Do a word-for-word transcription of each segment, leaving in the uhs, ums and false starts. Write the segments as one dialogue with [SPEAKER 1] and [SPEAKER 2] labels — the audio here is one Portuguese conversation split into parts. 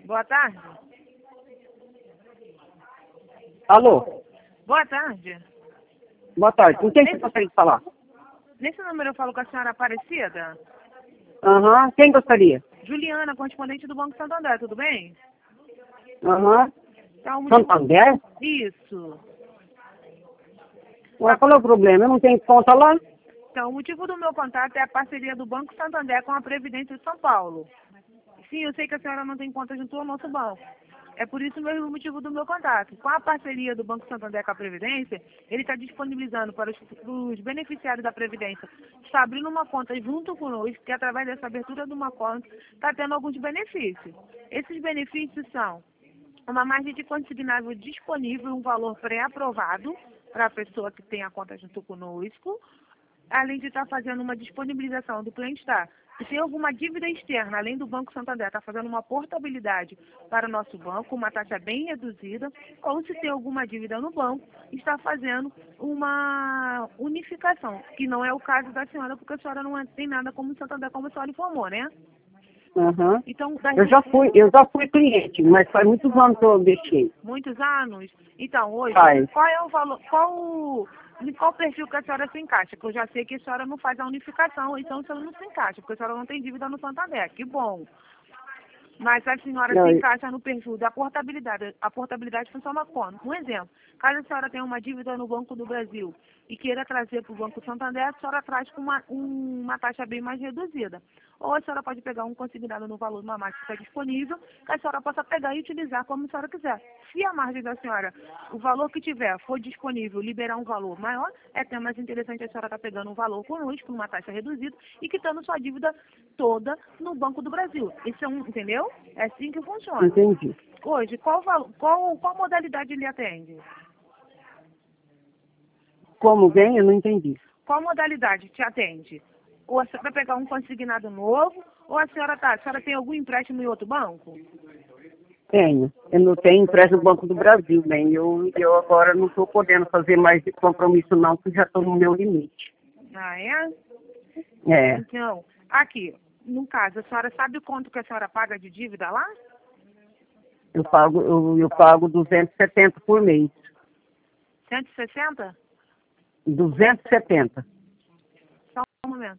[SPEAKER 1] Boa tarde.
[SPEAKER 2] Alô?
[SPEAKER 1] Boa tarde.
[SPEAKER 2] Boa tarde. Com quem você gostaria de falar?
[SPEAKER 1] Nesse número eu falo com a senhora Aparecida.
[SPEAKER 2] Aham. Quem gostaria?
[SPEAKER 1] Juliana, correspondente do Banco Santander, tudo bem?
[SPEAKER 2] Aham.
[SPEAKER 1] Então, o motivo...
[SPEAKER 2] Santander?
[SPEAKER 1] Isso.
[SPEAKER 2] Ué, qual é o problema? Eu não tenho conta lá?
[SPEAKER 1] Então, o motivo do meu contato é a parceria do Banco Santander com a Previdência de São Paulo. Sim, eu sei que a senhora não tem conta junto ao nosso banco. É por isso mesmo o motivo do meu contato. Com a parceria do Banco Santander com a Previdência, ele está disponibilizando para os, os beneficiários da Previdência estar abrindo uma conta junto conosco, que através dessa abertura de uma conta está tendo alguns benefícios. Esses benefícios são uma margem de consignável disponível, um valor pré-aprovado para a pessoa que tem a conta junto conosco, além de estar fazendo uma disponibilização do cliente estar. Se tem alguma dívida externa, além do Banco Santander, está fazendo uma portabilidade para o nosso banco, uma taxa bem reduzida, ou se tem alguma dívida no banco, está fazendo uma unificação, que não é o caso da senhora, porque a senhora não tem nada como o Santander, como a senhora informou, né?
[SPEAKER 2] Aham.
[SPEAKER 1] Então, das...
[SPEAKER 2] Eu já fui, eu já fui cliente, mas faz muitos anos que eu deixei.
[SPEAKER 1] Muitos anos? Então, hoje,
[SPEAKER 2] Faz.
[SPEAKER 1] qual é o valor, qual o, em qual perfil que a senhora se encaixa? Porque eu já sei que a senhora não faz a unificação, então a senhora não se encaixa, porque a senhora não tem dívida no Santander, que bom. Mas a senhora
[SPEAKER 2] Não,
[SPEAKER 1] se
[SPEAKER 2] eu-
[SPEAKER 1] encaixa no perfil da portabilidade. A portabilidade funciona como? Um exemplo, caso a senhora tenha uma dívida no Banco do Brasil e queira trazer para o Banco Santander, a senhora traz com uma, um- uma taxa bem mais reduzida. Ou a senhora pode pegar um consignado no valor de uma margem que está disponível, que a senhora possa pegar e utilizar como a senhora quiser. Se a margem da senhora, o valor que tiver, for disponível, liberar um valor maior, é até mais interessante a senhora estar pegando um valor conosco, uma taxa reduzida, e quitando sua dívida toda no Banco do Brasil. Isso é um, entendeu? É assim que funciona.
[SPEAKER 2] entendi.
[SPEAKER 1] Hoje, qual, valo- qual, qual modalidade ele atende?
[SPEAKER 2] Como vem, eu não entendi.
[SPEAKER 1] Qual modalidade te atende? Ou a senhora vai pegar um consignado novo, ou a senhora tá, a senhora tem algum empréstimo em outro banco?
[SPEAKER 2] Tenho. Eu não tenho empréstimo no Banco do Brasil, bem. Eu, eu agora não estou podendo fazer mais de compromisso não, porque já estou no meu limite.
[SPEAKER 1] Ah, é?
[SPEAKER 2] É.
[SPEAKER 1] Então, aqui, no caso, a senhora sabe quanto que a senhora paga de dívida lá?
[SPEAKER 2] Eu pago, eu, eu pago duzentos e setenta por mês.
[SPEAKER 1] cento e sessenta?
[SPEAKER 2] duzentos e setenta.
[SPEAKER 1] Só um momento.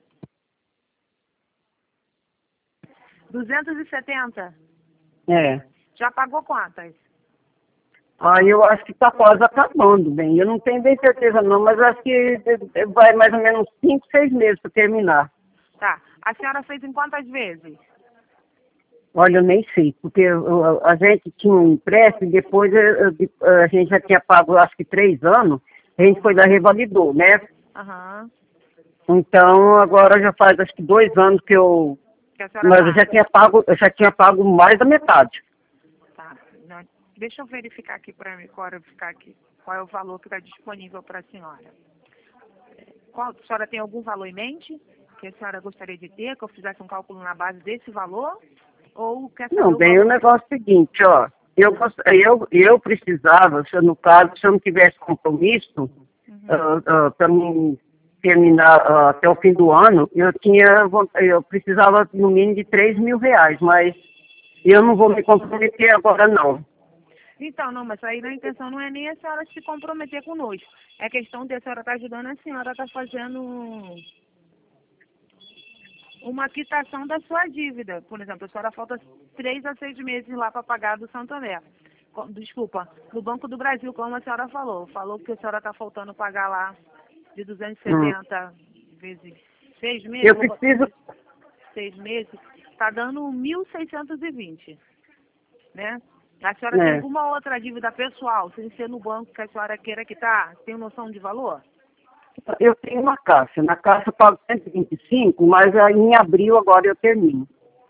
[SPEAKER 1] duzentos e setenta?
[SPEAKER 2] É.
[SPEAKER 1] Já pagou quantas?
[SPEAKER 2] Aí eu acho que está quase acabando, bem. Eu não tenho bem certeza não, mas acho que vai mais ou menos cinco, seis meses para terminar.
[SPEAKER 1] Tá. A senhora fez em quantas vezes?
[SPEAKER 2] Olha, eu nem sei, porque eu- a gente tinha um empréstimo e depois eu- eu- a gente já tinha pago acho que três anos, a gente foi lá e revalidou, né?
[SPEAKER 1] Aham.
[SPEAKER 2] Então agora já faz acho que dois anos que eu.
[SPEAKER 1] Que a senhora
[SPEAKER 2] Mas eu já
[SPEAKER 1] paga.
[SPEAKER 2] tinha pago, eu já tinha pago mais da metade.
[SPEAKER 1] Tá. Não, deixa eu verificar aqui para mim, qual, verificar aqui, qual é o valor que está disponível para a senhora. Qual, a senhora tem algum valor em mente que a senhora gostaria de ter, que eu fizesse um cálculo na base desse valor? Ou quer saber
[SPEAKER 2] Não,
[SPEAKER 1] o
[SPEAKER 2] bem, o
[SPEAKER 1] valor?
[SPEAKER 2] negócio é o seguinte, ó. Eu, gost- eu, eu precisava, se eu, no caso, se eu não tivesse compromisso,
[SPEAKER 1] Uhum.
[SPEAKER 2] para mim terminar ah, até o fim do ano, eu tinha, von- eu precisava no mínimo de três mil reais, mas eu não vou me comprometer agora não.
[SPEAKER 1] Então, não, mas aí a intenção não é nem a senhora se comprometer conosco. É questão de a senhora estar ajudando a senhora estar fazendo um- uma quitação da sua dívida. Por exemplo, a senhora falta três a seis meses lá para pagar do Santander. Co- Desculpa, do Banco do Brasil, como a senhora falou. Falou que a senhora está faltando pagar lá de duzentos e
[SPEAKER 2] Hum.
[SPEAKER 1] setenta vezes seis meses.
[SPEAKER 2] Eu
[SPEAKER 1] vou botar
[SPEAKER 2] preciso,
[SPEAKER 1] seis meses, está dando mil seiscentos e vinte, né? A senhora tem
[SPEAKER 2] né,
[SPEAKER 1] alguma outra dívida pessoal, sem ser no banco que a senhora queira quitar? Tem noção de valor?
[SPEAKER 2] eu tenho uma caixa, na caixa eu pago cento e vinte e cinco, mas aí em abril agora eu termino.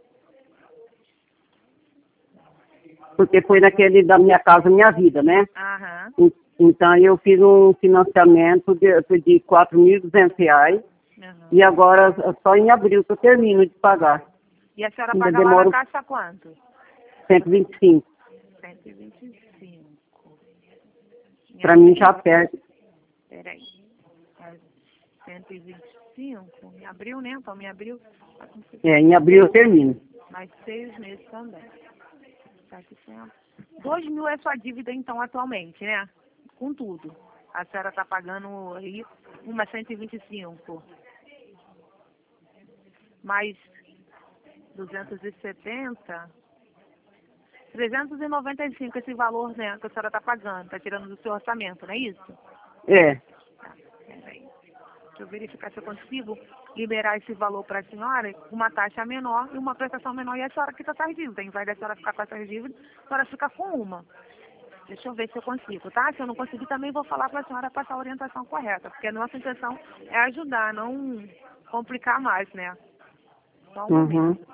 [SPEAKER 2] Porque foi naquele da Minha Casa Minha Vida, né?
[SPEAKER 1] Aham.
[SPEAKER 2] En- Então eu fiz um financiamento de, de quatro mil e duzentos reais
[SPEAKER 1] aham.
[SPEAKER 2] e agora só em abril que eu termino de pagar.
[SPEAKER 1] E a senhora
[SPEAKER 2] Ainda
[SPEAKER 1] paga lá na
[SPEAKER 2] demoro
[SPEAKER 1] caixa quanto?
[SPEAKER 2] cento e vinte e cinco.
[SPEAKER 1] cento e vinte e cinco. Em
[SPEAKER 2] Para mim
[SPEAKER 1] abril?
[SPEAKER 2] já perde.
[SPEAKER 1] Peraí. É cento e vinte e cinco? Em abril, né? Então, em abril, tá com
[SPEAKER 2] É, em abril eu termino.
[SPEAKER 1] mais seis meses também. setecentos. Dois mil é sua dívida, então, atualmente, né? Com tudo. A senhora está pagando aí uma cento e vinte e cinco. Mais duzentos e setenta. trezentos e noventa e cinco esse valor, né, que a senhora está pagando. Está tirando do seu orçamento, não é isso?
[SPEAKER 2] É.
[SPEAKER 1] Tá, peraí. Deixa eu verificar se eu consigo liberar esse valor para a senhora com uma taxa menor e uma prestação menor. E a senhora que está com as dívidas. Em vez da senhora ficar com essas dívidas, a senhora fica com uma. Deixa eu ver se eu consigo, tá? Se eu não conseguir, também vou falar para a senhora passar a orientação correta. Porque a nossa intenção é ajudar, não complicar mais, né? Só um
[SPEAKER 2] Uhum.
[SPEAKER 1] momento.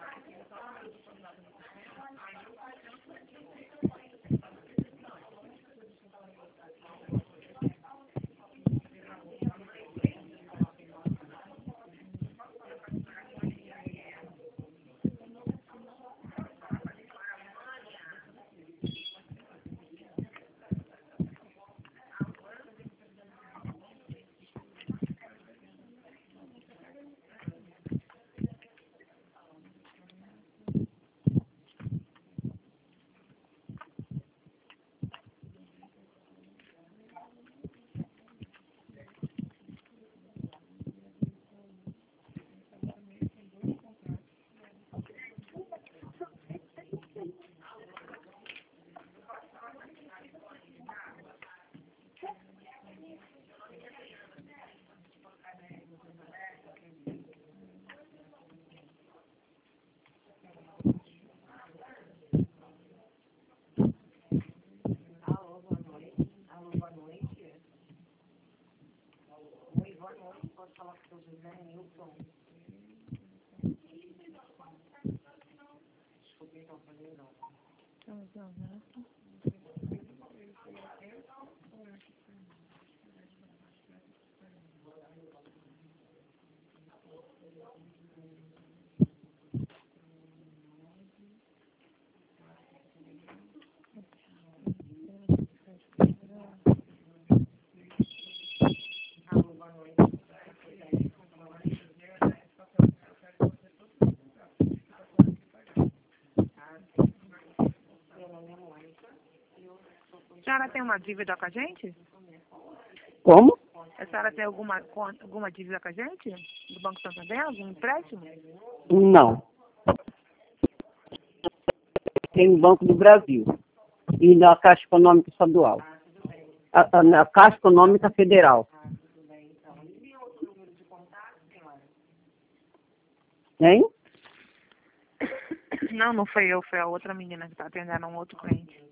[SPEAKER 1] A senhora tem uma dívida com a gente?
[SPEAKER 2] Como?
[SPEAKER 1] A senhora tem alguma, con- alguma dívida com a gente? Do Banco Santander? Algum empréstimo?
[SPEAKER 2] Não. Tem no Banco do Brasil. E na Caixa Econômica Estadual. A, a, na Caixa Econômica Federal. Hein?
[SPEAKER 1] Não, não foi eu, foi a outra menina que está atendendo um outro cliente.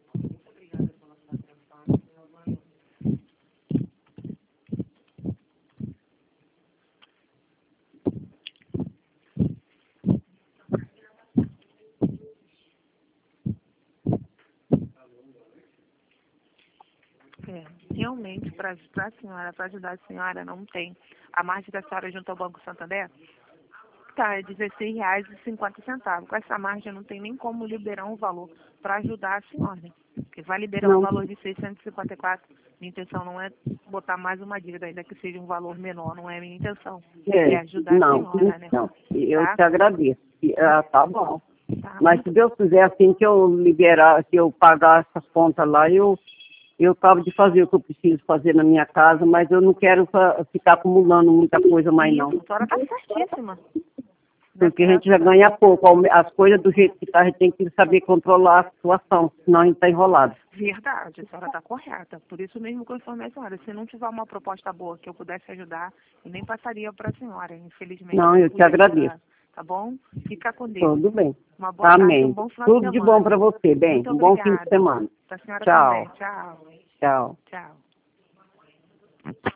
[SPEAKER 1] É, realmente, para a senhora, para ajudar a senhora, não tem. A margem da senhora junto ao Banco Santander está é dezesseis reais e cinquenta centavos. Com essa margem não tem nem como liberar um valor para ajudar a senhora. Porque vai liberar
[SPEAKER 2] Não.
[SPEAKER 1] um valor de seiscentos e cinquenta e quatro. Minha intenção não é botar mais uma dívida, ainda que seja um valor menor, não é a minha intenção. É,
[SPEAKER 2] É,
[SPEAKER 1] ajudar
[SPEAKER 2] não,
[SPEAKER 1] a senhora, né?
[SPEAKER 2] não. Eu
[SPEAKER 1] Tá?
[SPEAKER 2] te agradeço. E, ah, tá bom.
[SPEAKER 1] Tá.
[SPEAKER 2] Mas se Deus quiser, assim que eu liberar, que eu pagar essas contas lá, eu, eu acabo de fazer o que eu preciso fazer na minha casa, mas eu não quero fa- ficar acumulando muita coisa mais não.
[SPEAKER 1] Isso, a senhora está certíssima.
[SPEAKER 2] Porque a gente já ganha pouco. As coisas do jeito que está, a gente tem que saber controlar a situação, senão a gente está enrolado.
[SPEAKER 1] Verdade, a senhora está correta. Por isso mesmo que eu informei a senhora. Se não tiver uma proposta boa que eu pudesse ajudar, eu nem passaria para a senhora, infelizmente.
[SPEAKER 2] Não, eu te
[SPEAKER 1] pude
[SPEAKER 2] agradeço.
[SPEAKER 1] ajudar, tá bom? Fica com Deus.
[SPEAKER 2] Tudo bem.
[SPEAKER 1] Uma boa tarde,
[SPEAKER 2] Amém.
[SPEAKER 1] um bom final
[SPEAKER 2] Tudo
[SPEAKER 1] de
[SPEAKER 2] de
[SPEAKER 1] semana.
[SPEAKER 2] bom para você, bem.
[SPEAKER 1] Muito
[SPEAKER 2] Um bom fim de
[SPEAKER 1] obrigada.
[SPEAKER 2] semana.
[SPEAKER 1] Para a senhora
[SPEAKER 2] Tchau.
[SPEAKER 1] também. Tchau.
[SPEAKER 2] Tchau.
[SPEAKER 1] Tchau.